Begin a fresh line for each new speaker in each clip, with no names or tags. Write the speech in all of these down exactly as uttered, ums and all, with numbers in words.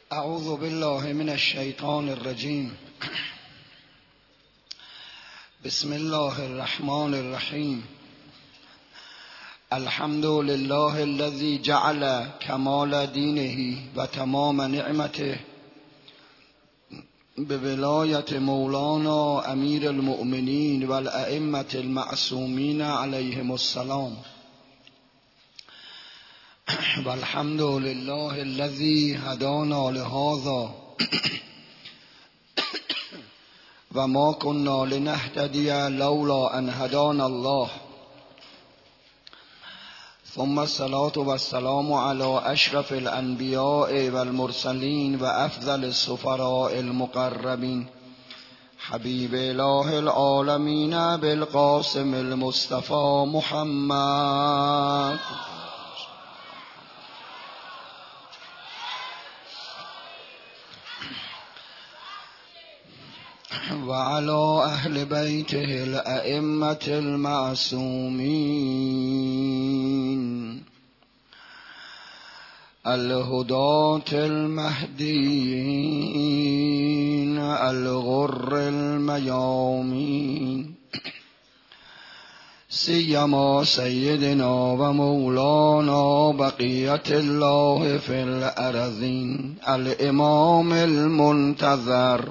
اعوذ بالله من الشیطان الرجیم. بسم الله الرحمن الرحیم. الحمد لله الذي جعل کمال دینه و تمام نعمته بولایت مولانا امیر المؤمنین و الائمة المعصومین علیهم السلام. والحمد لله الذي هدانا لهذا و ما كنا لنهتدي لولا ان هدانا الله. ثم الصلاة والسلام على اشرف الانبیاء والمرسلین و افضل السفراء المقربین حبیب اله العالمین بالقاسم المصطفى محمد وعلى أهل بيته الأئمة المعصومين الهداة المهديين الغر الميامين سيما سيدنا ومولانا بقية الله في الأرضين الإمام المنتظر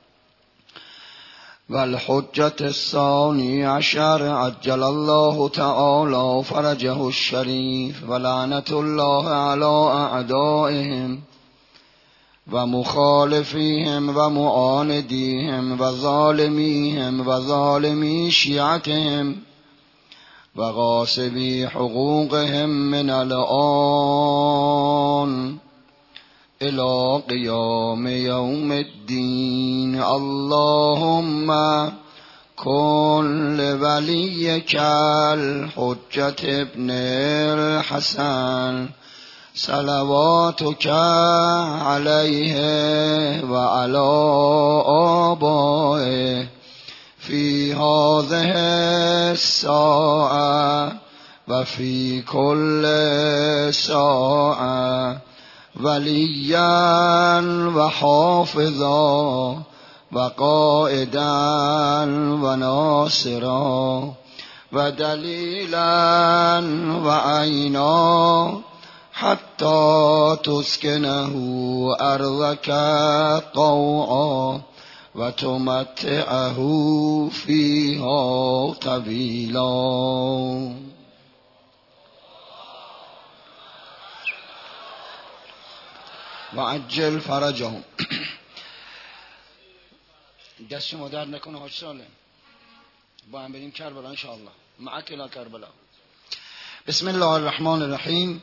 والحجة الثاني عشر عجل الله تعالى فرجه الشريف ولعنة الله على أعدائهم ومخالفيهم ومعانديهم وظالميهم وظالمي شيعتهم وغاصبي حقوقهم من الآن إلى قيام يوم الدين. اللهم كن لوليك الحجة ابن الحسن صلواتك عليه وعلى آبائه في هذه الساعة وفي كل ساعة وليا وحافظا وقائدا وناصرا ودليلا وعينا حتى تسكنه أرضك طوعا وتمتعه فيها طويلا. و عجل فرجهم. دست شما درد نکنه حاج سالم، با هم بریم کربلا ان شاء الله. معک الی کربلا. بسم الله الرحمن الرحیم.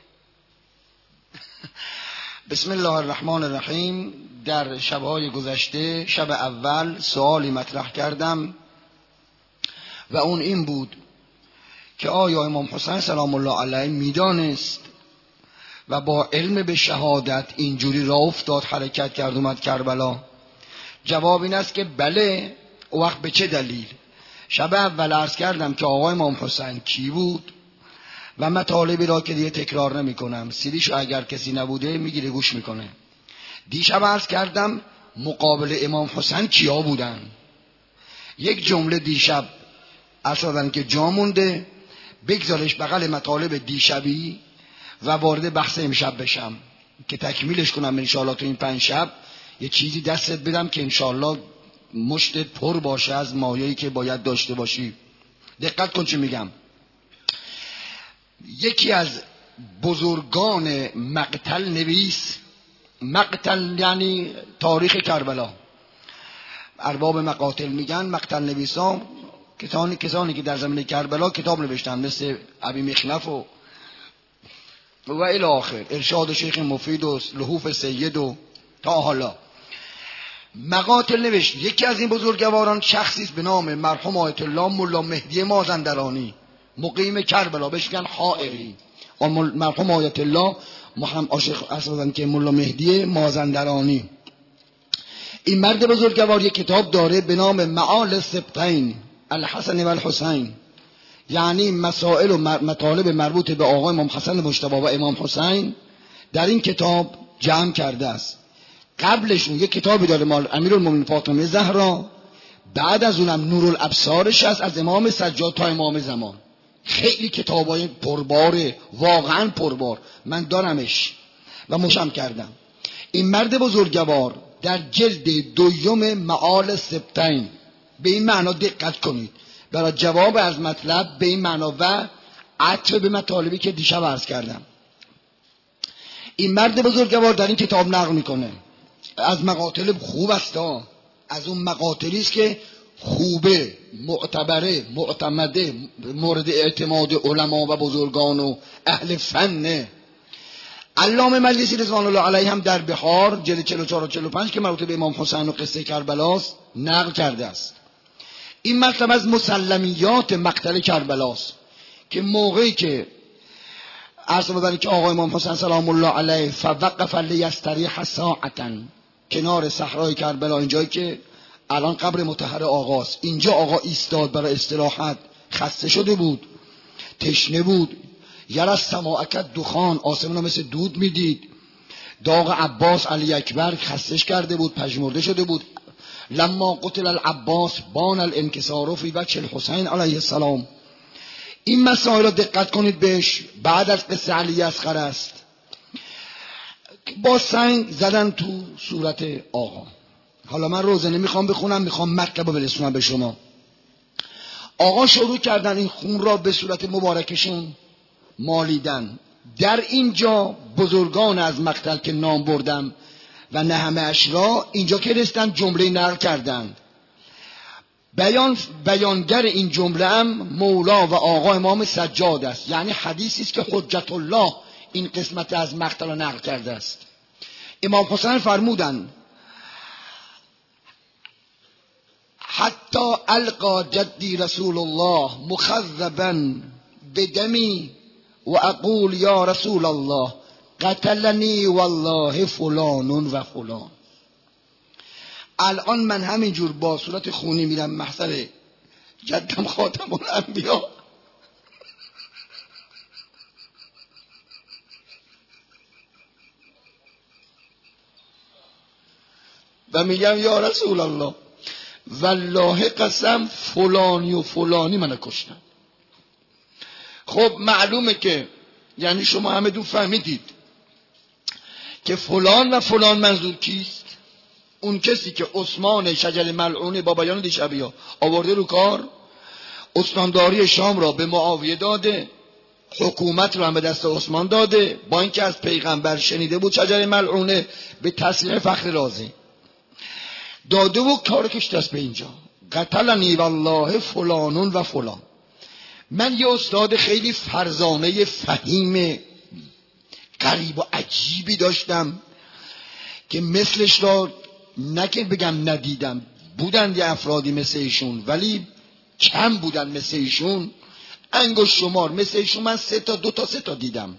بسم الله الرحمن الرحیم. در شبهای گذشته شب اول سوالی مطرح کردم و اون این بود که آیا امام حسین سلام الله علیه میدانست و با علم به شهادت اینجوری راه افتاد حرکت کرد اومد کربلا؟ جواب این است که بله. او وقت به چه دلیل؟ شب اول عرض کردم که آقای امام حسین کی بود و مطالبی را که دیگه تکرار نمی کنم، سیدیشو اگر کسی نبوده میگیره گوش میکنه. دیشب عرض کردم مقابل امام حسین کیا بودن. یک جمله دیشب اصلا که جا مونده، بگذارش بغل مطالب دیشبی و وارد بحث امشب بشم که تکمیلش کنم انشاءالله. تو این پنج شب یه چیزی دستت بدم که انشاءالله مشتت پر باشه از مایه‌ای که باید داشته باشی. دقت کن چی میگم. یکی از بزرگان مقتل نویس، مقتل یعنی تاریخ کربلا، ارباب مقاتل میگن مقتل نویسان، کسانی کسانی که در زمینه کربلا کتاب نوشتن، مثل ابی مخنف و و الی آخر، ارشاد شیخ مفید و لحوف سید و تا حالا مقاتل نوشت. یکی از این بزرگواران شخصی است به نام مرحوم آیت الله ملا مهدی مازندرانی، مقیم کربلا، بهش میگن حائری. مرحوم آیت الله محمد عاشق اصلا که ملا مهدی مازندرانی. این مرد بزرگوار یک کتاب داره به نام معال السبطین الحسن و الحسین، یعنی مسائل و مطالب مربوط به آقای امام حسن مجتبی و امام حسین. در این کتاب جمع کرده است. قبلشون یه کتابی داره مال امیرالمومنین فاطمه زهرا، بعد از اونم نورالابصارش هست از امام سجاد تا امام زمان. خیلی کتابای پرباره، واقعا پربار. من دارمش و مشم کردم. این مرد بزرگوار در جلد دوم معال سبتین، به این معنا دقت کنید برای جواب از مطلب، به این معنا و عطف به مطالبی که دیشب عرض کردم. این مرد بزرگوار در این کتاب نقل میکنه از مقاتل خوب است، از اون مقاتلی است که خوبه، معتبره، معتمده، مورد اعتماد علما و بزرگان و اهل فنه. علامه مجلسی رضوان الله علیه هم در بحار جلد چهل و چهار و چهل و پنج که مربوط به امام حسین و قصه کربلاست نقل کرده است. این مطلب از مسلمیات مقتل کربلاست که موقعی که عرض بودن که آقا امام حسین سلام الله علیه فوقف لیستریح ساعتا کنار صحرای کربلا، اینجایی که الان قبر مطهر آقاست، اینجا آقا ایستاد برای استراحت، خسته شده بود، تشنه بود. یرا سماعکت دخان، آسمان مثل دود میدید. داغ عباس علی اکبر خستش کرده بود، پژمرده شده بود. لما قتل العباس بان الانکسار فی وجه الحسین علیه السلام. این مسائل را دقت کنید بهش. بعد از قصه علی اصغر است، با سنگ زدن تو صورت آقا. حالا من روزه نمیخوام بخونم، میخوام مطلب رو برسونم به شما. آقا شروع کردن این خون را به صورت مبارکشون مالیدن. در اینجا بزرگان از مقتل که نام بردم و نه همه اشرا اینجا که رستن جمله نقل کردند. بیان بیانگر این جمله هم مولا و آقا امام سجاد است، یعنی حدیثی است که حجت الله این قسمت از مقتل را نقل کرده است. امام حسین فرمودند حتی القا جدی رسول الله مخذبا بدمی و اقول یا رسول الله قتلنی والله فلان و فلان. الان من همینجور با صورت خونی میرم محضر جدم خاتم الانبیا و میگم یا رسول الله والله قسم فلانی و فلانی منو کشتن. خب معلومه که یعنی شما همه دو فهمیدید که فلان و فلان منظور کیست؟ اون کسی که عثمان شجر ملعون با بیان دیشبی ها آورده رو کار، استانداری شام را به معاویه داده، حکومت را هم به دست عثمان داده، با اینکه از پیغمبر شنیده بود شجر ملعونه، به تصریح فخر رازی داده و کار کشته است به اینجا. قتلنی والله فلانون و فلان. من یه استاد خیلی فرزانه فهیم غریب و عجیبی داشتم که مثلش را نکه بگم ندیدم، بودن یه افرادی مثل ایشون ولی کم بودن مثل ایشون، انگشت شمار مثل ایشون. من سه تا دو تا سه تا دیدم،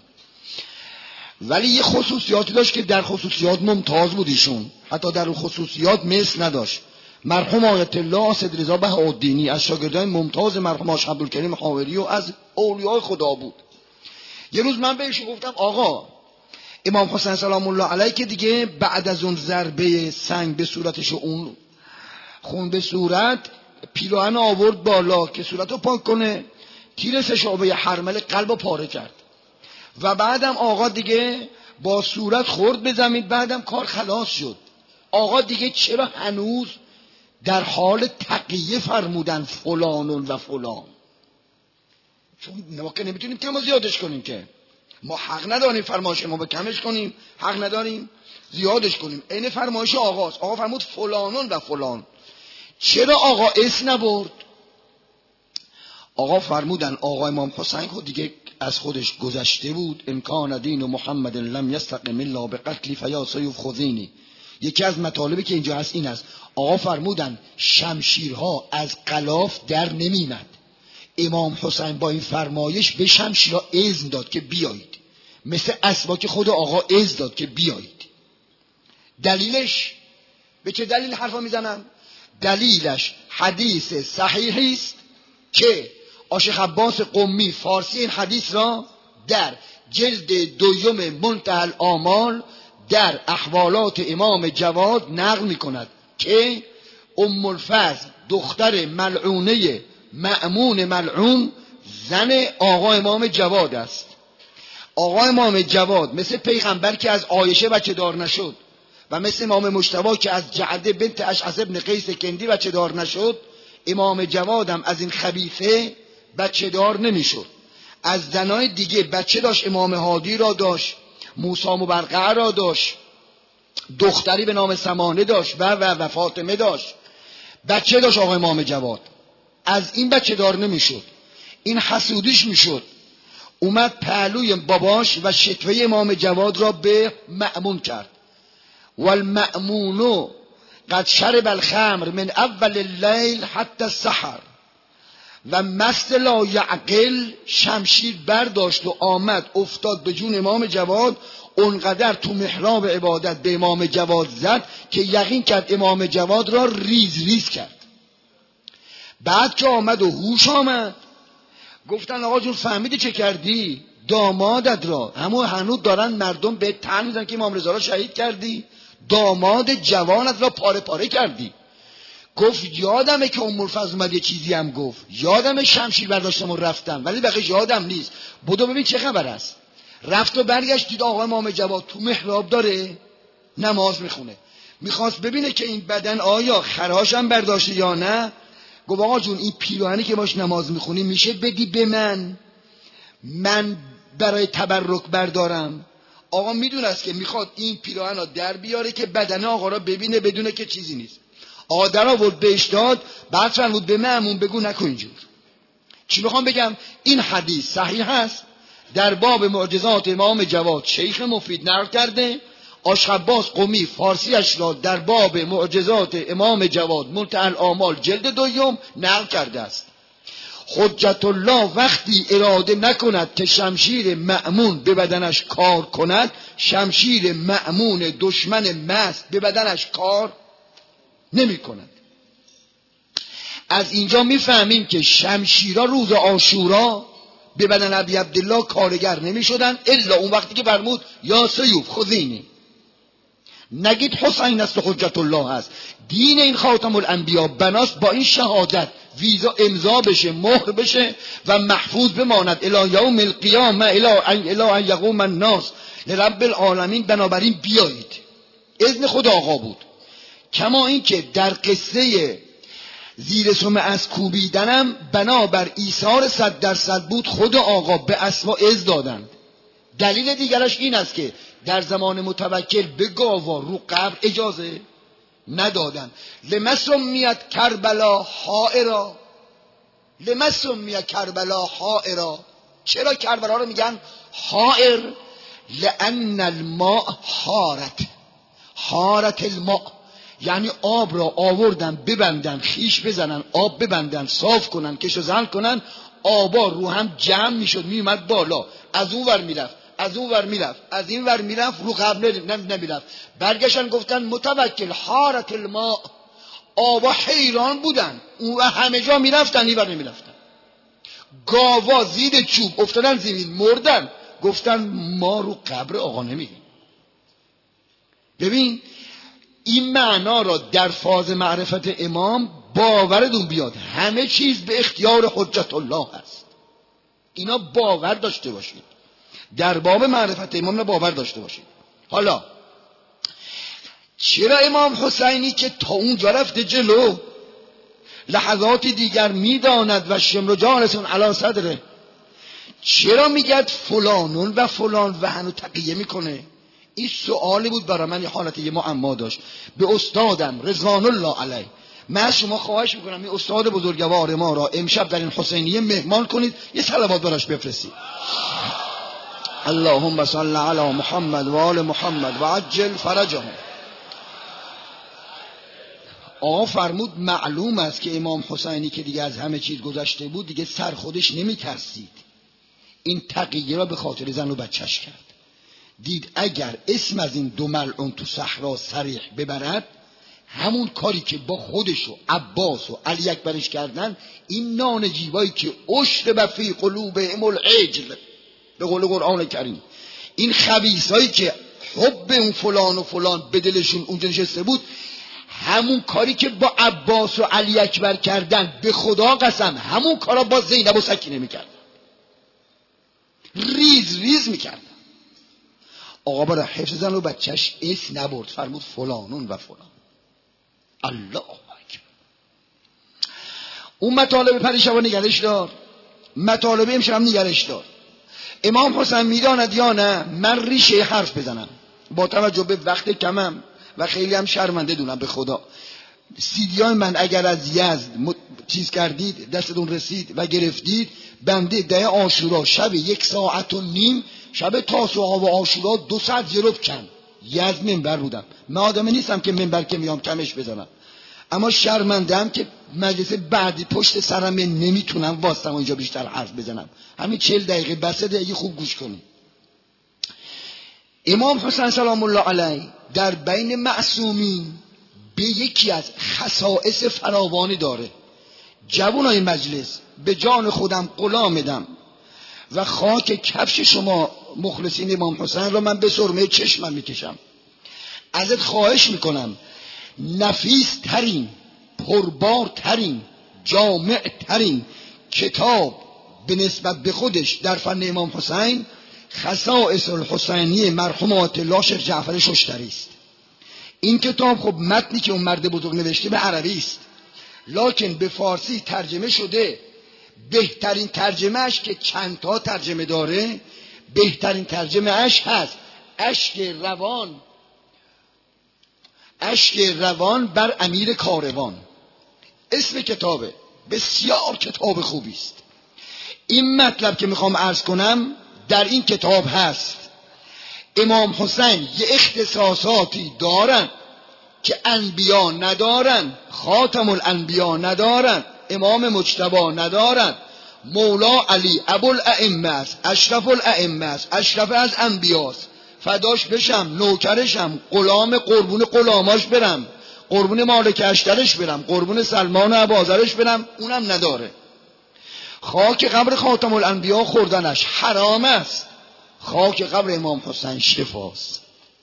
ولی یه خصوصیاتی داشت که در خصوصیات ممتاز بود ایشون، حتی در اون خصوصیات مثل نداشت. مرحوم آیت الله اسد رضا بهاءالدینی از شاگردان ممتاز مرحوم آش عبدالکریم حاوری و از اولیاء خدا بود. یه روز من بهش گفتم آقا امام حسین سلام الله علیه که دیگه بعد از اون ضربه سنگ به صورتش و اون خون به صورت، پیراهن آورد بالا که صورتو پاک کنه، تیر سه شعبه حرمل قلبو پاره کرد و بعدم آقا دیگه با صورت خورد به زمین، بعدم کار خلاص شد. آقا دیگه چرا هنوز در حال تقیه فرمودن فلانون و فلان؟ چون ما که نمیتونیم که ما زیادش کنیم، که ما حق نداریم فرمایش ما به کمش کنیم، حق نداریم زیادش کنیم. این فرمایش آقاست. آقا فرمود فلانون و فلان. چرا آقا اسم نبرد؟ آقا فرمودن آقا امام حسین خود دیگه از خودش گذشته بود. امکان دین و محمد لم یستقم الا بقتلی فیا سیوف خذینی. یکی از مطالبی که اینجا هست این است. آقا فرمودن شمشیرها از غلاف در نمیمد. امام حسین با این فرمایش به شمشیرها اذن داد که بیایید، مثل اسبا خود آقا اذن داد که بیایید. دلیلش به چه دلیل حرفا میزنم؟ دلیلش حدیث صحیحی است که آشیخ عباس قمی فارسی این حدیث را در جلد دوم منتهی الآمال در احوالات امام جواد نقل میکند که ام الفضل دختر ملعونه مأمون ملعون زن آقا امام جواد است. آقا امام جواد مثل پیغمبر که از عایشه بچه دار نشد و مثل امام مجتبی که از جعده بنت اشعث ابن قیس کندی بچه دار نشد، امام جوادم از این خبیثه بچه دار نمیشد. از زنای دیگه بچه داشت، امام هادی را داشت، موسی مبرقع را داشت، دختری به نام سمانه داشت و و و فاطمه داشت، بچه داشت آقا امام جواد. از این بچه دار نمیشد، این حسودیش میشد. اومد پهلوی باباش و شکوه امام جواد را به مأمون کرد. والمأمون قد شرب الخمر من اول اللیل حتی السحر. و مست لا یعقل شمشیر برداشت و آمد افتاد به جون امام جواد، اونقدر تو محراب عبادت به امام جواد زد که یقین کرد امام جواد را ریز ریز کرد. بعد که آمد و هوش آمد گفتن آقا جون فهمیدی چه کردی؟ دامادت را همون هنوز دارن مردم به طعن میزنن که امام رضا را شهید کردی، داماد جوانت را پاره پاره کردی. گفت یادمه که ام الفضل اومد یه چیزی هم گفت، یادمه شمشیر برداشتم و رفتم، ولی بقیه یادم نیست. بدو ببین چه خبر است. رفت و برگشت دید آقا امام جواد تو محراب داره نماز میخونه. میخواست ببینه که این بدن آیا خراش هم برداشته یا نه. گفت آقا جون این پیراهنی که باش نماز میخونی میشه بدی به من، من برای تبرک بردارم. آقا میدونست که میخواد این پیراهن را در بیاره که بدن آقا را ببینه بدونه که چیزی نیست. آقا در آورد بهش داد. بعد فرمود به مأمون بگو نکن اینجور. چی میخوام بگم؟ این حدیث صحیح هست، در باب معجزات امام جواد شیخ مفید نقل کرده. آشخباس قمی فارسیش را در باب معجزات امام جواد منتهی الآمال جلد دوم نقل کرده است. حجت الله وقتی اراده نکند که شمشیر مأمون به بدنش کار کند، شمشیر مأمون دشمن مست به بدنش کار نمی کند. از اینجا میفهمیم که شمشیرا روز عاشورا به بدن ابی عبدالله کارگر نمی شدن الا اون وقتی که فرمود یا سیوف خذینی. نگید حسین است و حجت الله هست. دین این خاتم الانبیا بناست با این شهادت ویزا امضا بشه، مهر بشه و محفوظ بماند الی یوم القیامه الی ان یقوم الناس لرب العالمین. بنابراین بیایید، اذن خدا آقا بود. کما این که در قصه زیر سم از کوبیدنم بنابر ایثار صد درصد بود، خود آقا به اسما اذن دادند. دلیل دیگرش این است که در زمان متوکل به گاوا رو قبر اجازه ندادن. لما سمیت کربلا حائرا، لما سمیت کربلا حائرا. چرا کربلا رو میگن حائر؟ لان الماء حارت، حارت الماء یعنی آب را آوردن ببندن، خیش بزنن، آب ببندن، صاف کنن، کش و زن کنن، آبا رو هم جمع میشد میومد بالا، از اون ور میرفت، از اون ور میرفت، از این ور میرفت، رو قبل نمیرفت. برگشتن گفتن متوکل حارت الماء. آبا حیران بودن، اون و همه جا میرفتن این ور نمیرفتن. گاوا زیر چوب افتادن زمین مردن، گفتن ما رو قبر آقا نمیریم. ببین این معنا را در فاز معرفت امام باورتون بیاد، همه چیز به اختیار حجت الله هست. اینا باور داشته باشید، در باب معرفت امام را باور داشته باشید. حالا چرا امام حسینی که تا اونجا رفته جلو لحظات دیگر میداند و شمر جانسون علی صدره، چرا میگد فلانون و فلان و هنو تقیه میکنه؟ این سوالی بود برای من، یه حالت یه معما داشت. به استادم رضوان الله علیه من از شما خواهش میکنم این استاد بزرگوار ما را امشب در این حسینیه مهمان کنید، یه صلوات براش بفرستید. اللهم صل علی محمد و آل محمد و عجل فرجهم. آقا فرمود معلوم است که امام حسینی که دیگه از همه چیز گذشته بود دیگه سر خودش نمی ترسید، این تقیه را به خاطر زن و بچهش کرد. دید اگر اسم از این دو ملعون تو صحرا صریح ببرد، همون کاری که با خودش و عباس و علی اکبرش کردن، این نان جیبایی که اشرب فی قلوبهم العجل به قول قرآن کریم، این خبیثایی که حب اون فلان و فلان به دلشون اونجا نشسته بود، همون کاری که با عباس و علی اکبر کردن، به خدا قسم همون کارا با زینب و سکینه میکردن، ریز ریز میکردن. آقا برای حفظ زن و بچهش اسم نبرد، فرمود فلانون و فلان. الله اکبر. اون مطالب پریشبا نگرش دار، مطالب امشب هم نگرش دار. امام حسین میداند یا نه من ریشه حرف بزنم، با توجه به وقت کمم و خیلی هم شرمنده دونم به خدا. سیدیای من اگر از یزد مت... چیز کردید دستتون رسید و گرفتید، بنده ده عاشورا شب یک ساعت و نیم، شب تاسوعا و عاشورا دو ساعت زیروب کن یزد منبر بودم. من آدم نیستم که منبر که میام کمش بزنم، اما شرمندم که مجلس بعدی پشت سرم نمیتونم واسم اینجا بیشتر حرف بزنم. همین چهل دقیقه بسه دقیقه خوب گوش کنید. امام حسین سلام الله علیه در بین معصومین به یکی از خصائص فراوانی داره. جوانای مجلس به جان خودم غلام میدم و خاک کفش شما مخلصین امام حسین را من به سرمه چشمم میکشم. ازت خواهش میکنم نفیس ترین، پربار ترین، جامع ترین کتاب به نسبت به خودش در فن امام حسین خصائص الحسینی مرحوم آیت الله شیخ جعفر ششتری است. این کتاب خب متنی که اون مرد بزرگ نوشته به عربی است، لکن به فارسی ترجمه شده. بهترین ترجمه اش که چند تا ترجمه داره، بهترین ترجمه اش هست اشک روان، اشک روان بر امیر کاروان، اسم کتابه. بسیار کتاب خوبی است. این مطلب که میخوام عرض کنم در این کتاب هست. امام حسین یه اختصاصاتی دارن که انبیا ندارن، خاتم الانبیا ندارن، امام مجتبی ندارن. مولا علی ابوالائمه است، اشرف الائمه است، اشرف از انبیاست. فداش بشم، نوکرشم، غلام قربون غلاماش برم، قربون مالک اشترش برم، قربون سلمان و ابوذرش برم، اونم نداره. خاک قبر خاتم الانبیا خوردنش حرام است. خاک قبر امام حسین شفاست.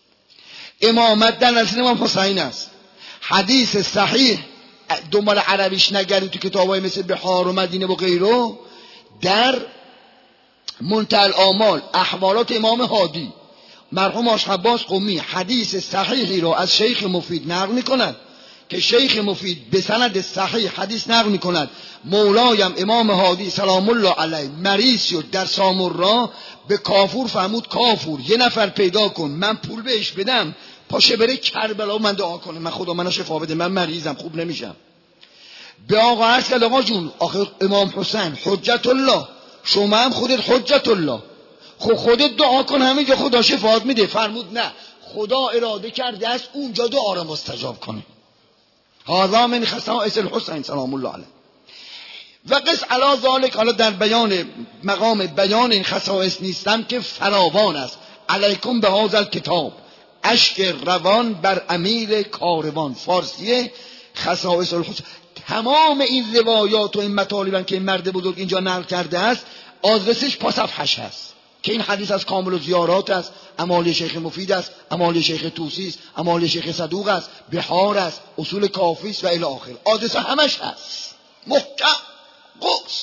امامت در نزد امام حسین است. حدیث صحیح دنبال عربیش نگردید تو کتابای مثل بحار و مدینه و غیره، در منتهی الاعمال احوالات امام هادی مرحوم آش عباس قمی حدیث صحیحی رو از شیخ مفید نقل میکند که شیخ مفید به سند صحیح حدیث نقل میکند مولایم امام هادی سلام الله علیه مریض شد در سامرا، به کافور فرمود کافور یه نفر پیدا کن من پول بهش بدم پاشه بره کربلا و من دعا کنه من خدا منو شفا بده، من مریضم خوب نمیشم. به آقا عرض کرد آقا جون آخه امام حسین حجت الله، شما هم خودت حجت الله، خب خودت دعا کن همینجا خدا شفاعت میده. فرمود نه، خدا اراده کرده است اونجا دعا را مستجاب کنه. هذا من خصائص الحسین سلام الله علیه. و قص علی ذالک، حالا در بیان مقام بیان این خصائص نیستم که فراوان است. علیکم به هذا الکتاب، اشک روان بر امیر کاروان، فارسیه خصائص الحسین. تمام این روایات و این مطالبن که این مرد بزرگ اینجا نقل کرده است آدرسش پا صفحش هست که این حدیث از کامل و زیارات است، امالی شیخ مفید است، امالی شیخ طوسی است، امالی شیخ صدوق است، بحار است، اصول کافی است و الی آخر. آدرس همش هست محکم قص.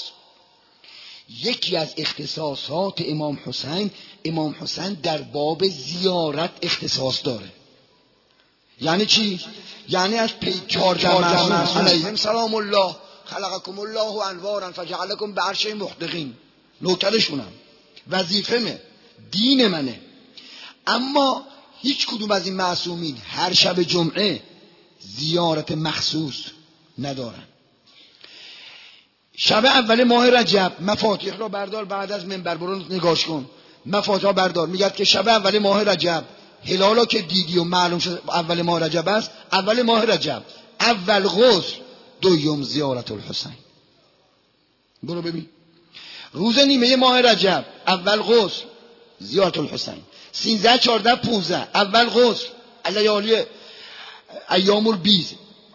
یکی از اختصاصات امام حسین، امام حسین در باب زیارت اختصاص داره. یعنی چی؟ یعنی از پیکار معصوم علیهم سلام الله خلقکم الله انوارا فجعلکم بعرشه محدقین، نوکرشونم، وظیفمه، دین منه. اما هیچ کدوم از این معصومین هر شب جمعه زیارت مخصوص ندارن. شب اول ماه رجب مفاتیح را بردار، بعد از منبر برو نگاش کن، مفاتیح بردار، میگه که شب اول ماه رجب هلالا که دیدی و معلوم شد اول ماه رجب است، اول ماه رجب اول غسل، دوم زیارت الحسین. برو ببین روز نیمه ماه رجب اول غسل زیارت الحسین، سیزده چهارده پونزده اول غسل لیالی ایام البیض.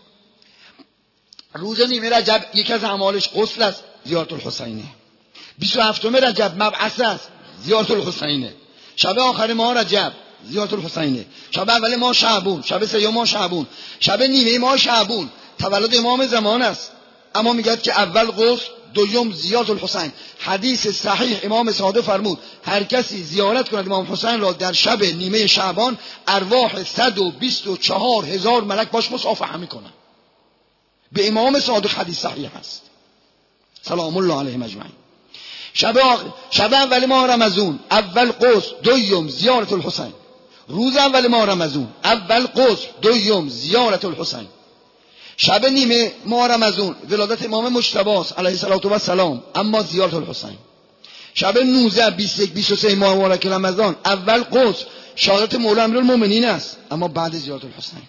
روز نیمه رجب یکی از اعمالش غسل است، زیارت الحسینه. بیست و هفتم رجب مبعث است، زیارت الحسینه. شب آخر ماه رجب زیارت الحسینه. شب اول ماه شعبون، شب سیوم ماه شعبون، شب نیمه ماه شعبون تولد امام زمان است. اما میگه که اول غسل، دوم زیارت الحسین. حدیث صحیح امام صادق فرمود هر کسی زیارت کند امام حسین را در شب نیمه شعبان، ارواح صد و بیست و چهار هزار ملک باش مصافحه میکنن. به امام صادق حدیث صحیح است سلام الله علیهم اجمعین. شب آخر، شب اول ماه رمضان اول غسل، دوم زیارت الحسین. روز اول ماه رمضان اول غسل، دوم زیارت الحسین. شب نیمه ماه رمضان ولادت امام مجتبی علیه السلام، اما زیارت الحسین. شب نوزده، بیست و یک، بیست و سه ماه مبارک رمضان اول غسل، شهادت مولا امیرالمومنین است، اما بعد زیارت الحسین.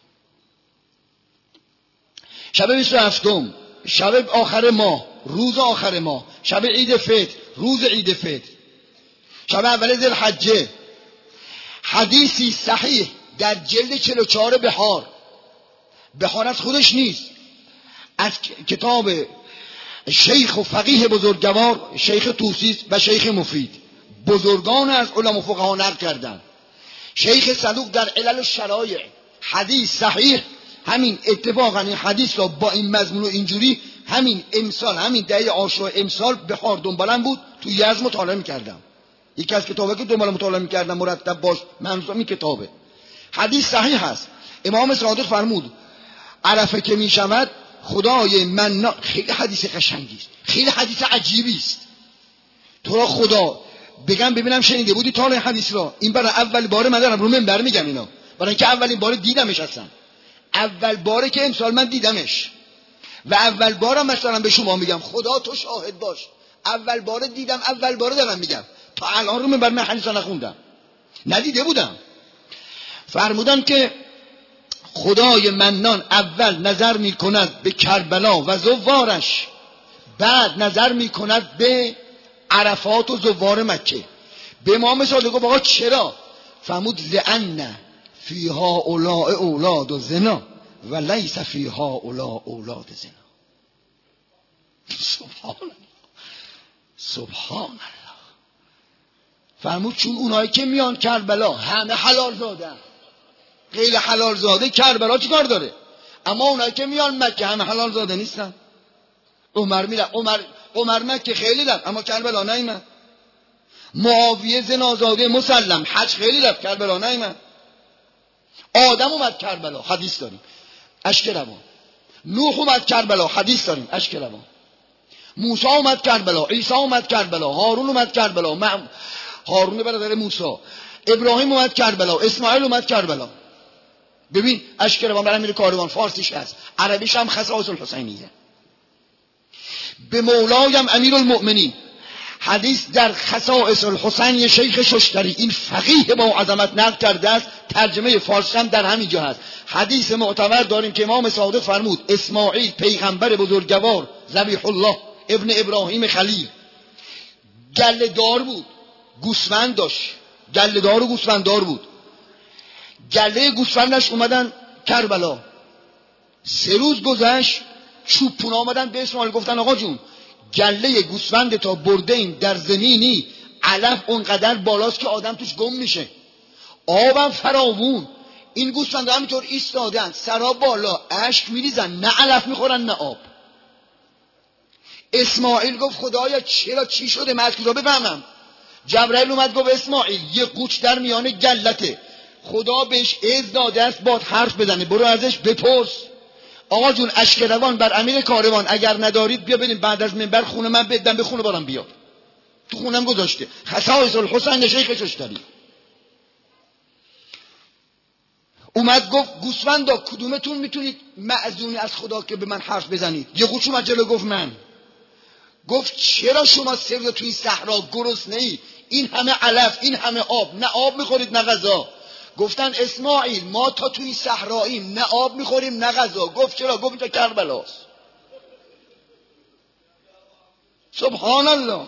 شب بیست و هفت، شب آخر ماه، روز آخر ماه، شب عید فطر، روز عید فطر، شب اول ذوالحجه. حدیثی صحیح در جلد چهل و چهار بهار، بهار از خودش نیست، از کتاب شیخ و فقیه بزرگوار شیخ توسی و شیخ مفید، بزرگان از علما و فقها نقل کردن. شیخ صدوق در علل الشرایع حدیث صحیح، همین اتفاقا این حدیث را با این مضمون و اینجوری همین امسال، همین دهه عاشور امسال بهار دنبالم بود، تو یزد مطالعه می‌کردم. یکی از کتابایی که دنبال مطالعه می‌کردم مرتب باش منظور این کتابه. حدیث صحیح هست. امام صادق فرمود عرفه که میشود خدای منان. خیلی حدیث قشنگی است، خیلی حدیث عجیبی است. تو را خدا بگم ببینم شنیده بودی تا این حدیث را؟ این برای اول باره من دارم رو منبر میگم اینا، برای اینکه اولین بار دیدمش هستم، اول باره که امسال من دیدمش و اول بارم مثلا به شما میگم، خدا تو شاهد باش، اول باره دیدم، اول باره دارم میگم، تا الان رو منبر من حدیثا نخوندم، ندیده بودم. فرمودن که خدای منان اول نظر میکند به کربلا و زوارش، بعد نظر میکند به عرفات و زوار مکه. به امام صادق گفت آقا چرا؟ فرمود لأن فیها اولاء اولاد و زنا و لیس فیها اولاء اولاد زنا. سبحان الله، سبحان الله. فرمود چون اونایی که میان کربلا همه حلال زادن، غیر حلال زاده کربلا چی کار داره؟ اما اونایی که میان مکه همه حلال زاده نیستن. عمر میره، عمر عمر مکه خیلی رفت اما کربلا نیامد. معاویه زنازاده مسلم حج خیلی رفت کربلا نیامد. آدم اومد کربلا حدیث داریم اشک روان. نوح اومد کربلا حدیث داریم اشک روان. موسی اومد کربلا، عیسی اومد کربلا، هارون اومد کربلا، مع... هارون برادر موسی، ابراهیم اومد کربلا، اسماعیل اومد کربلا. ببین اشک روان برای میره کاروان، فارسیش هست، عربیش هم خصائص الحسینیه. به مولایم امیرالمؤمنین حدیث در خصائص الحسین شیخ ششتری، این فقیه با عظمت نقل کرده است، ترجمه فارسی هم در همین جا هست. حدیث معتبر داریم که امام صادق فرمود اسماعیل پیغمبر بزرگوار ذبیح الله ابن ابراهیم خلیل گله دار بود، گوسفند داشت، گله دار و گوسفند دار بود. گله گوسفندش اومدن کربلا، سه روز گذشت، چوپونا آمدن به اسماعیل گفتن آقا جون گله گوسفند تا برده این در زمینی علف اونقدر بالاست که آدم توش گم میشه، آبم فراوون، این گوسفند همینطور ایستادن سرا بالا اشک میریزن، نه علف میخورن نه آب. اسماعیل گفت خدایا چرا چی شده من از کجا بفهمم؟ جبرائیل اومد گفت اسماعیل یه قوچ در میان گلته، خدا بهش عز داده است باد حرف بزنه، برو ازش بپرس. آقا جون اشک روان بر امیر کاروان اگر ندارید بیا بریم بعد از منبر خونه من بدم به خونه بارم بیاد، تو خونم گذاشته خصائص الحسین شیخ ششتری. اومد گفت گوسفندا کدومتون میتونید معزونی از خدا که به من حرف بزنید؟ یه قوچ اومد جلو گفت من. گفت چرا شما سه روز توی صحرا گرسنه‌اید، این همه علف این همه آب، نه آب میخورید نه غذا؟ گفتن اسماعیل ما تا توی صحراییم، نه آب میخوریم نه غذا. گفت چرا؟ گفت تا کربلاست. سبحان الله.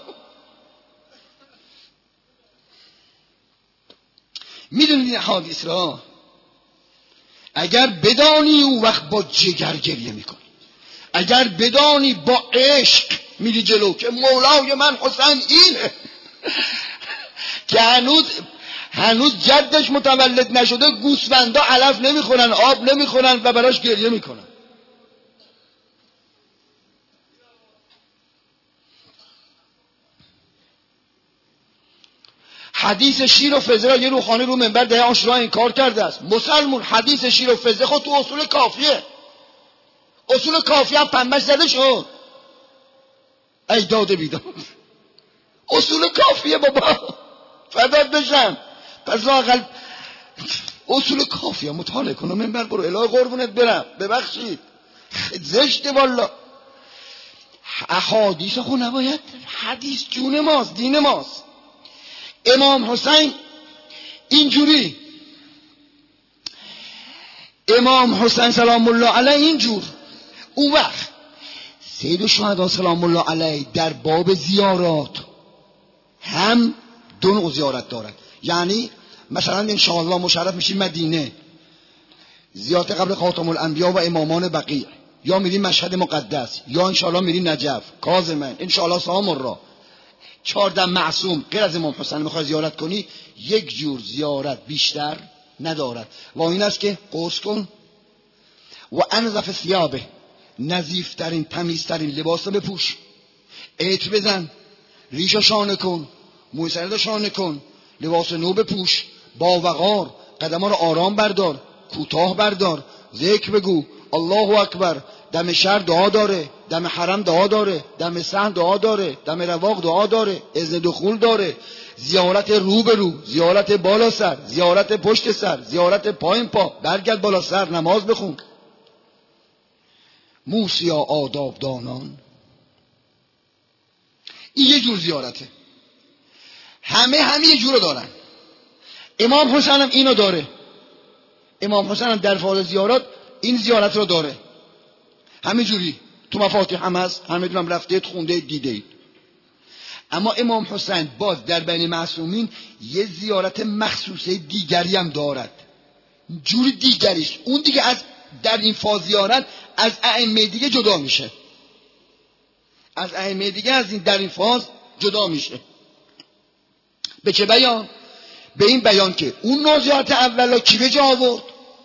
میدونید این حدیث را اگر بدانی اون وقت با جگر گریه میکنی، اگر بدانی با عشق میری جلو که مولای من حسین اینه که هنوز هنوز جدش متولد نشده، گوسفندا علف نمیخورن، آب نمیخورن و براش گریه میکنن. حدیث شیر و فزه را یه روحانی رو منبر ده عاشورا انکار کرده است. مسلمون حدیث شیر و فزه خود تو اصول کافیه، اصول کافیه هم پنبش زده شد. ای داده بیداد، اصول کافیه بابا، فدات بشم. پس لااقل اصول کافیه مطالعه کنم، منبر برو الهی قربونت برم، ببخشید زشته والا. احادیث خود نباید، حدیث جون ماست، دین ماست. امام حسین اینجوری، امام حسین سلام الله علیه اینجور. اون وقت سید الشهدا سلام الله علیه در باب زیارات هم دو نوع زیارت دارد. یعنی مثلا انشاءالله مشرف میشیم مدینه، زیارت قبر خاتم الانبیا و امامان بقیع، یا میریم مشهد مقدس، یا انشاءالله میریم نجف، کاظمن، انشاءالله سامرا. چهارده معصوم غیر از امام حسین میخوای زیارت کنی، یک جور زیارت بیشتر ندارد و این است که قرص کن و انظف ثیابه، نظیفترین تمیزترین لباس بپوش، عطر بزن، ریشو شانه کن، موی سرت شانه کن، لباس نو بپوش، با وقار، قدما رو آرام بردار، کوتاه بردار، ذکر بگو، الله اکبر. دم شهر دعا داره، دم حرم دعا داره، دم صحن دعا داره، دم رواق دعا داره، اذن دخول داره، زیارت رو به رو، زیارت بالا سر، زیارت پشت سر، زیارت پایین پا، برگرد بالا سر، نماز بخون. موسیا آداب دانان، این یه جور زیارته، همه همه یه جور دارن. امام حسین هم اینو داره، امام حسین هم در فاز زیارات این زیارت رو داره، همه جوری تو مفاتیح هم هست، همه دونم رفته خونده دیده. اما امام حسین باز در بین معصومین یه زیارت مخصوصه دیگری هم دارد، جوری دیگریش. اون دیگه از در این فاز زیارت از ائمه دیگه جدا میشه، از ائمه دیگه از این در این فاز جدا میشه. به چه بیان؟ به این بیان که اون نازیات اولا کی به جا آورد؟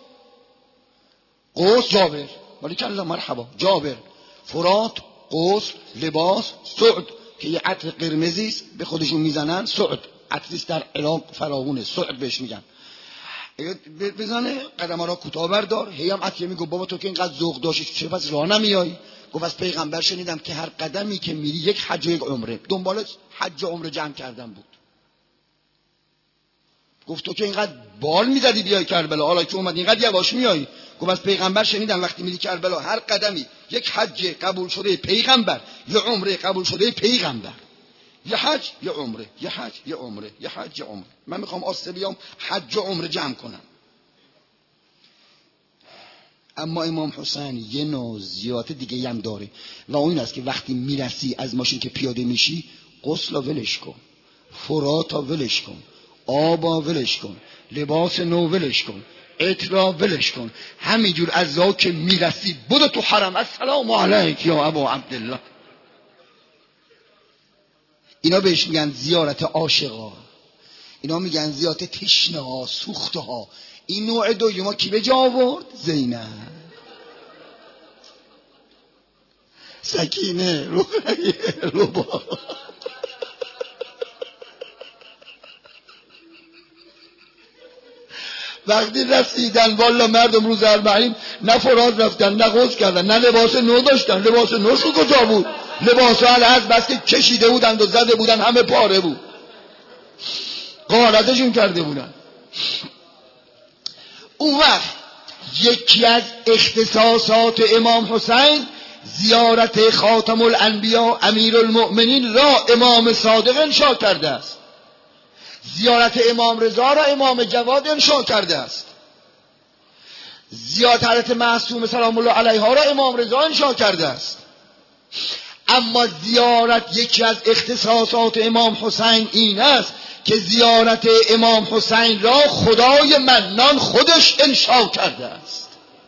قوس، جابر، ولی کلا مرحبا، جابر، فرات، قوس، لباس، سعد که یه عطر قرمزی است به خودشون میزنن، سعد عطریست در عراق فراوونه، سعد بهش میگن. بزنه قدم را کوتاه بردار، هی هم عطیه میگو بابا تو که اینقدر ذوق داشتی چرا پس راه نمیای؟ گفت از پیغمبر شنیدم که هر قدمی که میری یک حج و یک عمره، دنبال حج و عمره جمع کردن بود. گفت تو که اینقدر بال میزدی بیای کربلا، حالا که اومد اینقدر یواش میای؟ گفت از پیغمبر شنیدم وقتی میری کربلا هر قدمی یک حج قبول شده پیغمبر، یا عمره قبول شده پیغمبر، یه حج یه عمره، یه حج یه عمره، یه حج یه عمره. من میخوام آسته بیام حج و عمره جمع کنم. اما امام حسین یه نوع زیارت دیگه هم داره و اون است که وقتی میرسی از ماشین که پیاده میشی، غسل ولش کن، فرات ولش کن، آبا ولش کن، لباس نو ولش کن، اطرا ولش کن، همینجور از ذا که میرسی بودو تو حرم السلام علیک یا ابا عبدالله. اینا بهش میگن زیارت عاشقا، اینا میگن زیارت تشنه ها، سوخته ها. این نوع دویما کی به جا آورد؟ زینب، سکینه، رقیه، ربا. وقتی رسیدن والا مردم روز اربعین نه فراد رفتن، نه غسل کردن، نه لباس نو داشتن. لباس نوشون کجا بود؟ لباس ها از بس که کشیده بودن و زده بودن همه پاره بود، غارتشون کرده بودن. اون وقت یکی از اختصاصات امام حسین زیارت خاتم الانبیا امیر المؤمنین را امام صادق انشا کرده است، زیارت امام رضا را امام جواد انشا کرده است، زیارت حضرت معصوم سلام الله علیها را امام رضا انشا کرده است. اما زیارت یکی از اختصاصات امام حسین این است که زیارت امام حسین را خدای منان خودش انشا کرده است.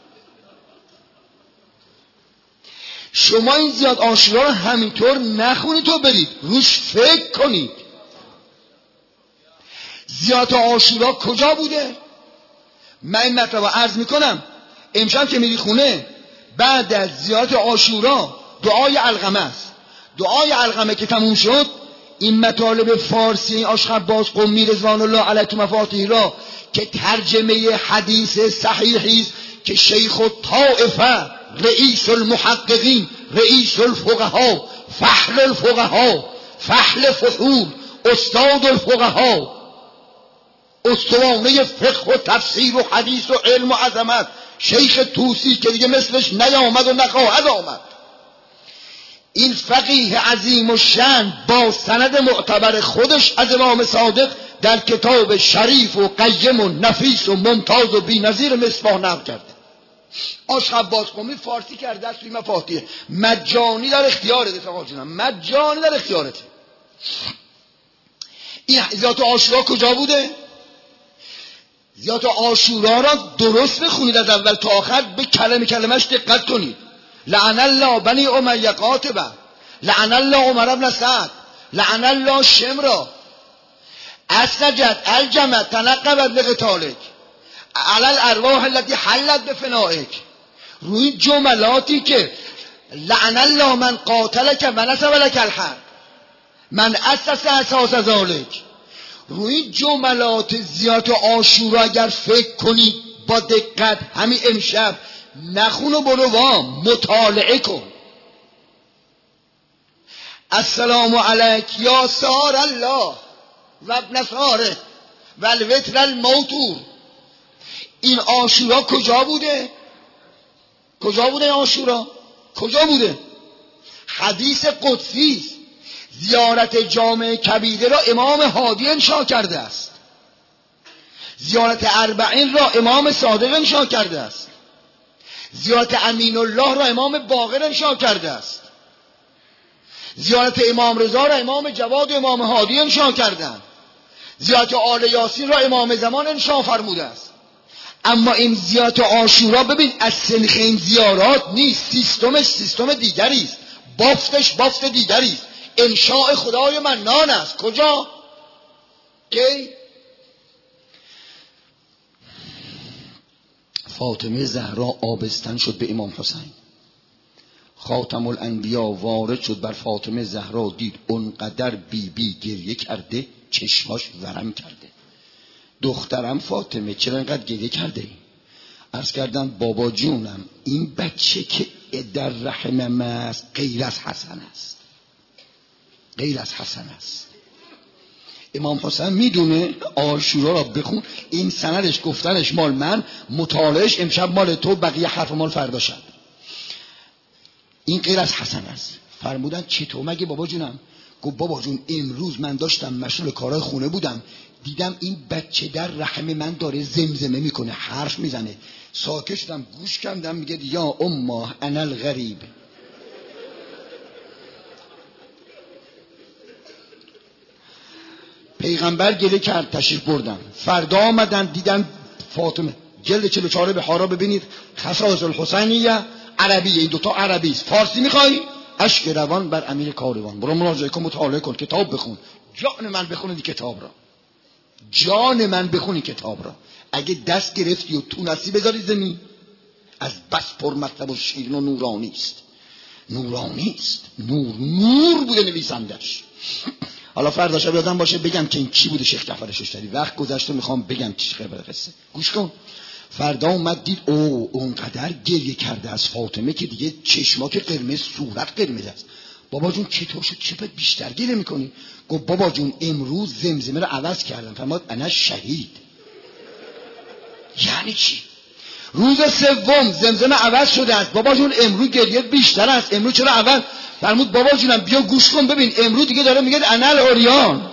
شما این زیارت عاشورا را همینطور نخونید و برید روش فکر کنید. زیارت عاشورا کجا بوده؟ من این مطلب عرض میکنم. امشب که میری خونه بعد از زیارت عاشورا دعای علقمه است. دعای علقمه که تموم شد این مطالب فارسی آشخباز قمی رضوان الله علیه تو مفاتیح را که ترجمه حدیث صحیحی است که شیخ الطائفه رئیس المحققین رئیس الفقها فحل الفقها فحل فحول استاد الفقها استوانه فقه و تفسیر و حدیث و علم و عظمت شیخ توسی که دیگه مثلش نیامد و نخواهد آمد، این فقیه عظیم و شان با سند معتبر خودش از امام صادق در کتاب شریف و قیم و نفیس و ممتاز و بی‌نظیر مصباح نقل کرده. آشخباز قمی فارسی کرده است توی مفاتیح، مجانی در اختیارته. فقط جونم مجانی در اختیارته. این زیارت عاشورا کجا بوده؟ زیارت عاشورا را درست بخونید از اول تا آخر، به کلمه کلمش دقت کنید. لعن الله بنی امیه قاطبه، لعن الله عمر بن سعد، لعن الله شمرا اسجد الجمت تنقبت لقتالک علی الارواح التي حلت بفنائک. روی جملاتی که لعن الله من قاتلک و نصب لک الحرب من اسس اساس ذلک، روی جملات زیارت عاشورا اگر فکر کنید با دقت همین امشب نخون و برو وا مطالعه کن. السلام علیک یا سار الله و ابن ساره و الوتر الموتور. این عاشورا کجا بوده؟ کجا بوده عاشورا؟ کجا بوده؟ حدیث قدسی است. زیارت جامع کبیره را امام هادی انشا کرده است، زیارت اربعین را امام صادق انشا کرده است، زیارت امین الله را امام باقر انشا کرده است، زیارت امام رضا را امام جواد و امام هادی انشا کردند، زیارت آل یاسین را امام زمان انشا فرموده است. اما این زیارت عاشورا ببین از سنخ این زیارات نیست، سیستمش سیستم دیگری است، بافتش بافت دیگری است، انشاء خدای منان است. کجا؟ کی؟ فاطمه زهرا آبستن شد به امام حسین، خاتم الانبیا وارد شد بر فاطمه زهرا، دید اونقدر بی بی گریه کرده چشماش ورم کرده. دخترم فاطمه چرا اینقدر گریه کرده؟ عرض کردم بابا جونم این بچه که در رحم من است غیر از حسن است، غیر از حسن است. امام حسین میدونه عاشورا را بخون، این سندش گفتنش مال من، مطالعش امشب مال تو، بقیه حرف مال فردا شب. این غیر از حسن است. فرمودن چطور مگه بابا جونم؟ گفت بابا جون امروز من داشتم مشغول کارهای خونه بودم، دیدم این بچه در رحم من داره زمزمه میکنه، حرف میزنه، ساکت شدم گوش کردم، میگه یا اما انا الغریب. پیغمبر گله کرد، تشریف بردن. فردا آمدن دیدن فاطمه جلد چهل و چهار بهارا ببینید، خصائص الحسینیه عربیه، این دوتا عربی است. فارسی میخوای؟ اشک روان بر امیر کاروان، برو مراجعه کن، مطالعه کن، کتاب بخون. جان من بخونید کتاب را، جان من بخونی کتاب را. اگه دست گرفتی و تو نسی بذاری زمین، از بس پر مطلب و شیرین و نورانی است، نورانی است، نور نور بوده نویسندش. حالا فردا شب یادم باشه بگم که این چی بوده شیخ جعفر ششتری، وقت گذشته میخوام بگم چی خبره قصه، گوش کن. فردا اومد دید او اونقدر گریه کرده از فاطمه که دیگه چشما که قرمز، صورت قرمز است. بابا جون چطور شد؟ چه باید بیشتر گریه میکنی؟ گفت بابا جون امروز زمزمه رو عوض کردم. فرمود انا شهید. یعنی چی؟ روز سوم زمزمه عوض شده است. بابا جون امروز گریه بیشتر است، امروز چرا عوض؟ فرمود بابا جونم بیا گوش کن ببین، امروز دیگه داره میگه انا العریان.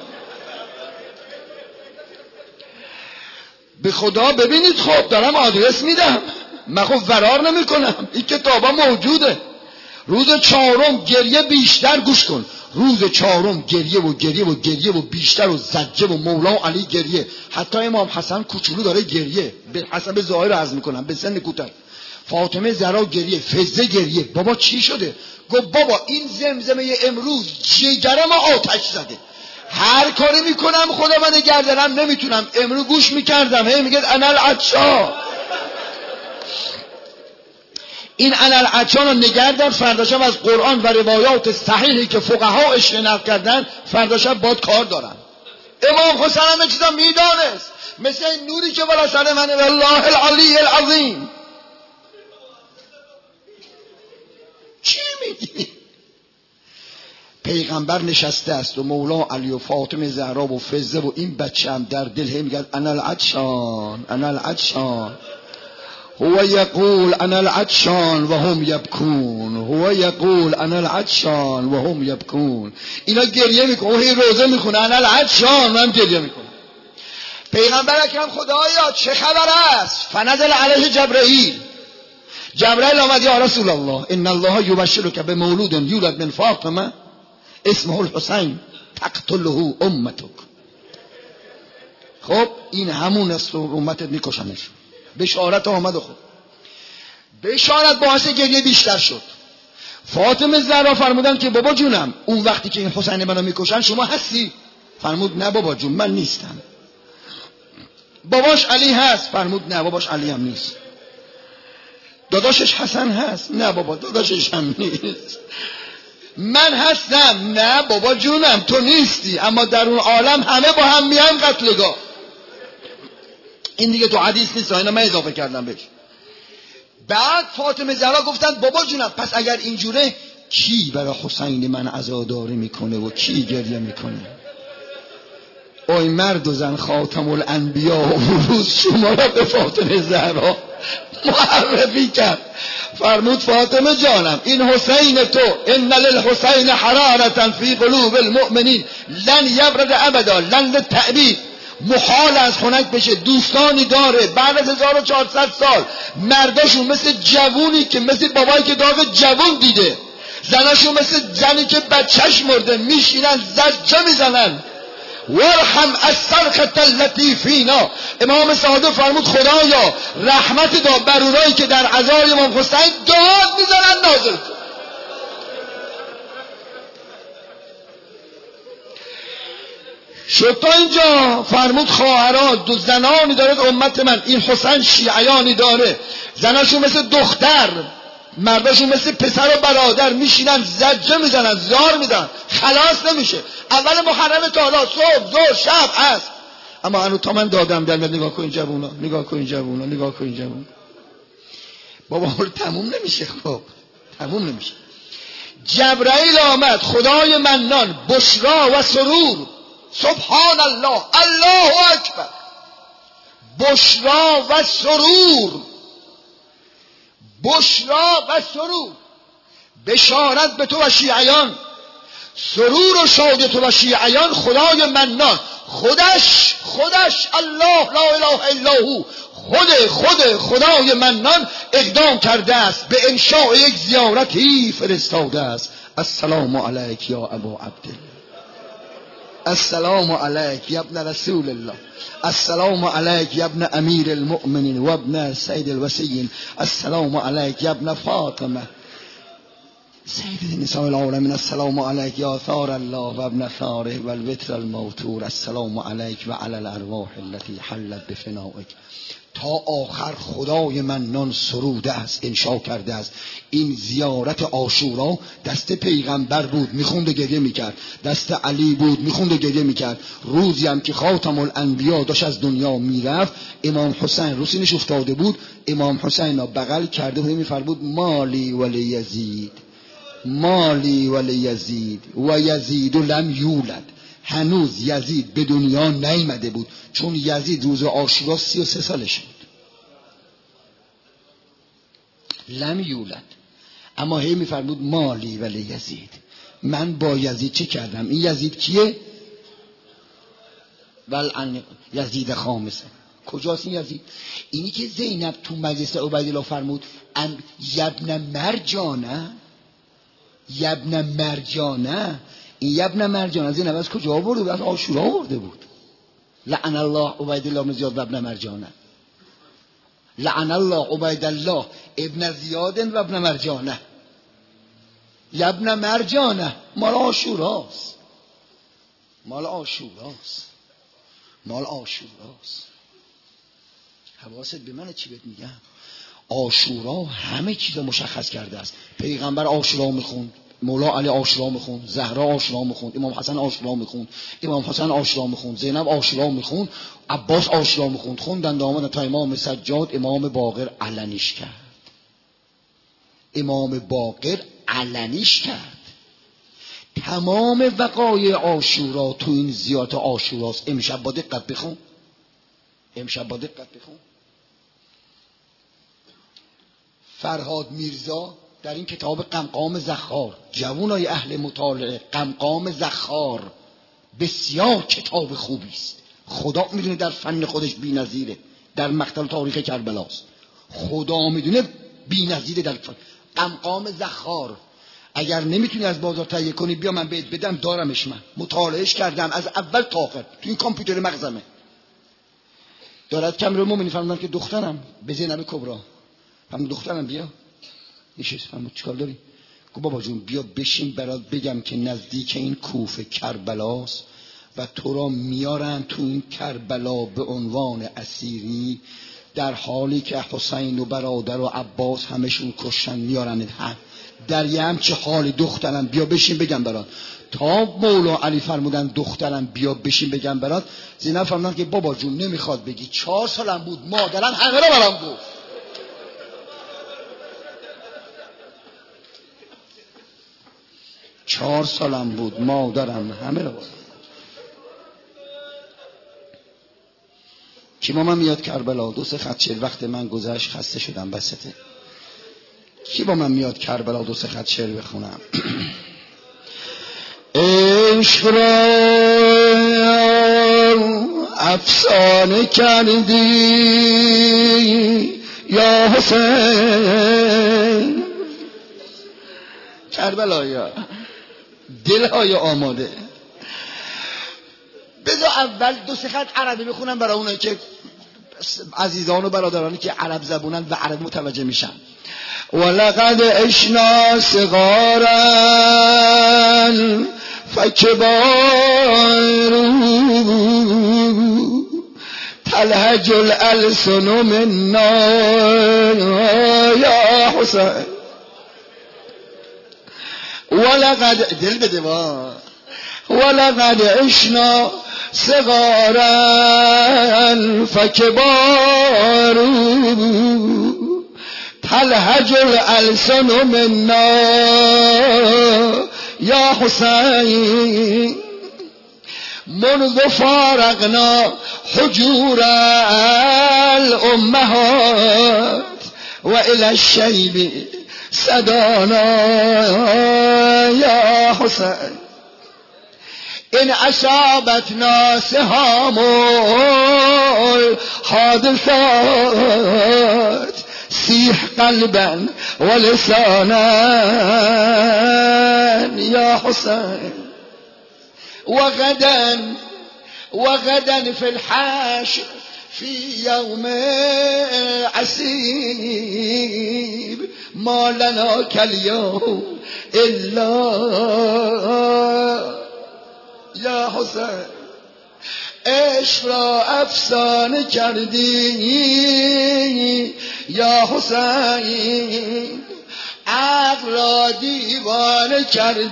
به خدا ببینید، خب دارم آدرس میدم، من خب فرار نمی کنم، این کتابا موجوده. روز چهارم گریه بیشتر، گوش کن، روز چهارم گریه و گریه و گریه و بیشتر و زجه و مولا و علی گریه، حتی امام حسن کوچولو داره گریه، به حسب ظاهر عرض میکنم، به سن کوتاه. فاطمه زهرا گریه، فزه گریه. بابا چی شده؟ گفت بابا این زمزمه امروز جگرم آتش زده، هر کاری میکنم خدا من نگه دارم نمیتونم. امروز گوش میکردم هی میگه انا العطشان. این انا العطشان رو نگه دار، فردا شب از قرآن و روایات صحیحی که فقها اشاره نقل کردن فردا شب باد کار دارن. امام حسین هم چیزا میدانست، مثل این نوری که بالا سر منه، والله العلی العظیم. چی میگی؟ پیغمبر نشسته است و مولا علی و فاطمه زهرا و فضه و این بچه هم در دل هم میگن انا العطشان انا العطشان. هو یقول انا العطشان و هم یبکون، هو یقول انا العطشان و هم یبکون. اینا گریه میکنه، هی روزه میخونه انا العطشان، من گریه میکنه. پیغمبر اکرم خدایا چه خبر است؟ فنزل علیه جبرائیل. جبرائیل آمد یا رسول الله ان الله یبشرک بمولود یولد من فاطمه اسمه الحسین تقتله امتک. خب این همون است و امتت میکشنش. بشارت آمد و خب بشارت باعث گریه بیشتر شد. فاطمه زهرا فرمودن که بابا جونم اون وقتی که این حسین منو میکشن شما هستی؟ فرمود نه بابا جون من نیستم. باباش علی هست؟ فرمود نه باباش علی هم نیست. داداشش حسن هست؟ نه بابا داداشش هم نیست. من هستم؟ نه بابا جونم تو نیستی، اما در اون عالم همه با هم میان قتلگاه. این دیگه تو حدیث نیست، اینا من اضافه کردم بهش. بعد فاطمه زهرا گفتن بابا جونم پس اگر اینجوره کی برای حسین من عزاداری میکنه و کی گریه میکنه؟ اوی مرد و زن خاتم الانبیا و روز شما را به فاطمه زهرا معرفی کرد. فرمود فاطمه جانم این حسین تو ان للحسین حرارة فی قلوب المؤمنین لن یبرد ابدا، لن للتأبید، محال از خنک بشه. دوستانی داره بعد از هزار و چهارصد سال، مرداشون مثل جوونی که مثل بابایی که داغ جوون دیده، زناشون مثل زنی که بچهش مرده، میشینن زجه میزنن ورحم الصرخة التي فینا. امام صادق فرمود خدایا رحمت دا بر اونایی که در عزای امام حسین داد میزنن نازل کن. شد تا اینجا فرمود خواهران دو زنانی دارد امت من، این حسین شیعیانی داره، زناشون مثل دختر مرداشون مثل پسر و برادر، میشینن زجه میزنن زار میزنن، خلاص نمیشه. اول محرم تا حالا صبح ظهر شب هست، اما هنوز تا من دادم در نگاه کن جوونا، نگاه کن جوونا، نگاه کن جوونا. بابا حال تموم نمیشه. خب تموم نمیشه. جبرائیل آمد، خدای منان، بشرا و سرور. سبحان الله، الله اکبر. بشرا و سرور، بشرا و سرور، بشارت به تو و شیعیان، سرور و شادی تو و شیعیان. خدای منان خودش خودش الله لا اله الا هو، خود خود خدای منان اقدام کرده است به انشاء یک زیارتی فرستاده است. السلام علیک یا ابا عبدالله، السلام علیک یا ابن رسول الله، السلام علیک یا ابن امیر المؤمنین و ابن سید الوسیین، السلام علیک یا ابن فاطمه سید نساء العالمین، السلام علیک یا ثار الله و ابن ثاره و الوتر الموتور، السلام علیک و علی الارواح التي حلت بفنائک. تا آخر خدای منان سروده است، انشا کرده است. این زیارت عاشورا دست پیغمبر بود، میخوند و گریه میکرد، دست علی بود، میخوند و گریه میکرد. روزی هم که خاتم الانبیا داشت از دنیا میرفت، امام حسین رو سینش افتاده بود، امام حسین را بغل کرده بود، میفرمود مالی ولی یزید، مالی ولی یزید و یزید لم یولد. هنوز یزید به دنیا نیامده بود، چون یزید روز عاشورا سی و سه سالش بود. لم یولد. اما هی میفرمود مالی ولی یزید، من با یزید چه کردم؟ این یزید کیه؟ ولعن یزید خامسه. کجاست این یزید؟ اینی که زینب تو مجلس عبیدالله فرمود ام یبن مرجانه، یبن مرجانه. این یبن مرجانه زینب از کجا آورده بود؟ از عاشورا آورده بود. لعن الله عبیدالله بن زیاد و ابن مرجانه، لعن الله عبیدالله ابن زیاد و ابن مرجانه. یبن مرجانه مال عاشوراست. مال عاشوراست، مال عاشوراست. حواست به من چی بهت میگم؟ عاشورا همه چیز مشخص کرده است. پیغمبر عاشورا میخوند، مولا علی عاشورا میخوند، زهرا عاشورا میخوند، امام حسن عاشورا میخوند، امام حسن عاشورا میخوند، زینب عاشورا میخوند، عباس عاشورا میخوند. خوندن آمدن تا امام سجاد امام باقر علنیش کرد. امام باقر علنیش کرد. تمام وقایع عاشورا تو این زیارت عاشوراست. امشب با دقت بخون، امشب با دقت بخون. فرهاد میرزا در این کتاب قمقام زخار، جوانای اهل مطالعه، قمقام زخار بسیار کتاب خوبی است. خدا میدونه در فن خودش بی‌نظیره، در مقتل تاریخ کربلاست. خدا میدونه بی‌نظیره در فن. قمقام زخار اگر نمیتونی از بازار تهیه کنی بیا من بهت بدم، دارمش، من مطالعهش کردم از اول تا آخر تو این کامپیوتر مغزمه. دارد کمر مومنی فرمودن که دخترم به زینب کبرا، هم دخترم بیا نشست، فرمود چیکار داری؟ گفت بابا جون بیا بشین برات بگم که نزدیک این کوفه کربلاست و تو را میارن تو این کربلا به عنوان اسیری، در حالی که حسین و برادر و عباس همشون کشتن، میارن هم در یه همچه حالی. دخترم بیا بشین بگم برات. تا مولا علی فرمودن دخترم بیا بشین بگم برات، زینب فرمودن که بابا جون نمیخواد بگی، چهار سالم بود مادرم همه را برام گفت. چهار سالم بود مادرم همه را برام. کی با من میاد کربلا؟ دو سه خط شعر وقت من گذشت، خسته شدم بسته. کی با من میاد کربلا دو سه خط شعر بخونم؟ عشق را افسانه کردی یا حسین. کربلایا دلهای آماده. بذار اول دو سه خط عربی بخونم برای اونایی که عزیزان و برادرانی که عرب زبونن و عربی متوجه میشن. ولقد عشنا صغارا فكباروا تلهج الألسن منا یا حسین. ولقد دل بده با ولقد عشنا صغارا فكباروا تلهج الألسن منا یا حسین. منذ فارقنا حجور الأمهات وإلى الشيب صدانا یا حسین. إن أصابتنا سهام الحادثات سيح قلبا ولسانا يا حسين. وغدا وغدا في الحاشر في يوم عسير ما لنا كاليوم إلا یا حسین. عشق را افسانه کردی یا حسین، عقل را دیوانه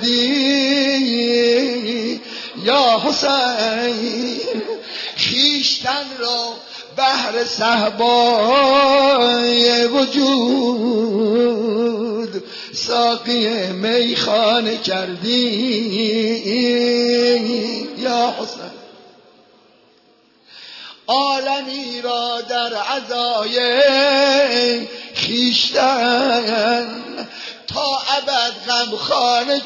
کردی یا حسین. خویشتن را بحر صهبای وجود ساقی میخانه کردی یا حسین. عالمی را در عزای خویشتن تا ابد غمخانه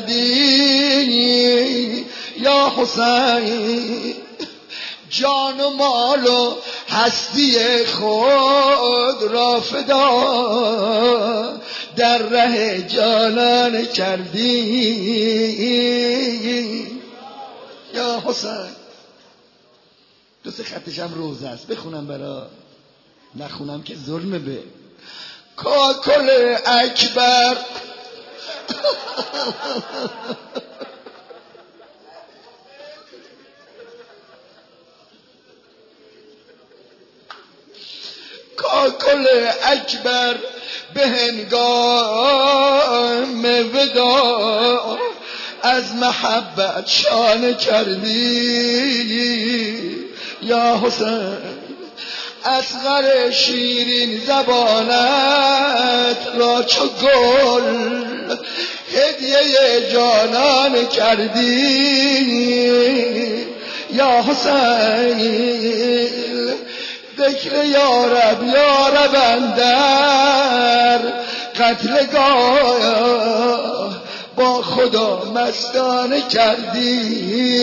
کردی یا حسین. جان و مال و هستی خود را فدا در ره جانان کردی یا حسین. دو سه خطش هم روزه است، بخونم برا نخونم که ظلمه. به کاکل اکبر کل اکبر به هنگام وداع از محبت شانه کردی یا حسین اصغر شیرین زبانت را چو گل هدیه جانان کردی یا حسین ذکر یارب یارب اندر قتلگاه با خدا مستانه کردی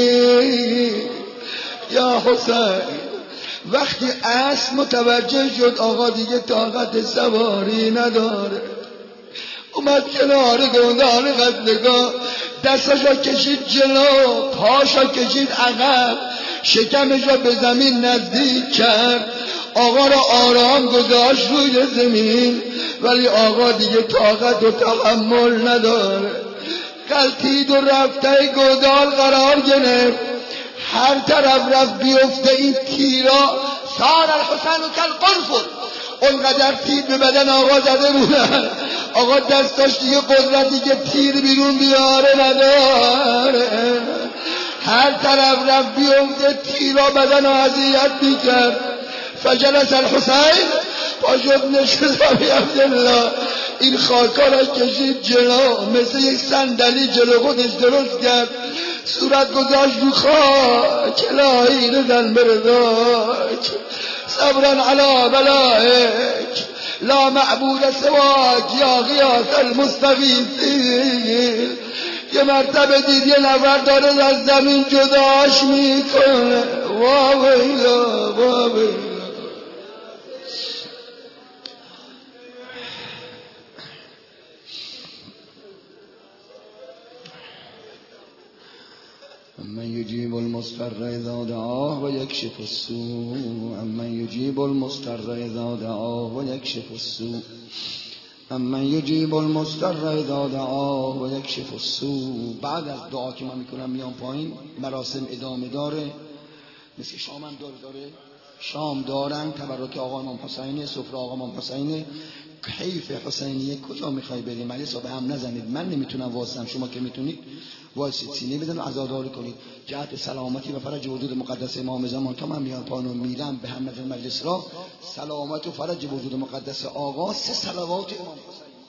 یا حسین وقتی اسب متوجه شد آقا دیگه طاقت سواری نداره اومد کنار گودال قتلگاه دستاشا کشید جلو پاشا کشید عقب شکمشا به زمین نزدیک کرد آقا را آرام گذاشت روی زمین ولی آقا دیگه طاقت و تحمل نداره قلتید و رفته گودال قرار گرفت هر طرف رفت بیفته این تیرا سار الحسین و کل قنفل اونقدر تیر به بدن آقا زده بودن آقا دستاش دیگه قدرتی که تیر بیرون بیاره نداره هر طرف رفت بیفته تیرا بدن اذیت میکرد فجلس الحسین پاشد نشست ابی عبدالله این خاکا را کشید جلو مثل یک صندلی جلو خودش درست کرد صورت گذاشت رو خاک الهی رضا برضاک صبرا علی بلائک لا معبود سواک یا غیاث المستغیثین یه مرتبه دید یه نفر داره از زمین جداش میکنه وا ویلا وا ویلا من یجیب المضطر اذا دعاه و یکشف السوء من یجیب المضطر اذا دعاه و یکشف السوء من یجیب المضطر اذا دعاه و یکشف السوء. بعد از دعا که من میکنم میام پایین مراسم ادامه داره مثل شام هم داره داره شام دارن تبرک آقا امام حسینه سفره آقا امام حسینه کیف حسینیه کجا میخوای بریم علی صاحب هم نزنید من نمیتونم واسم شما که میتونید واسید سینه بدن و عزاداری کنید جهت سلامتی و فرج وجود مقدس امام زمان تا من میان پایین و میرم به همت مجلس را سلامت و فرج وجود مقدس آقا سه صلوات امام حسین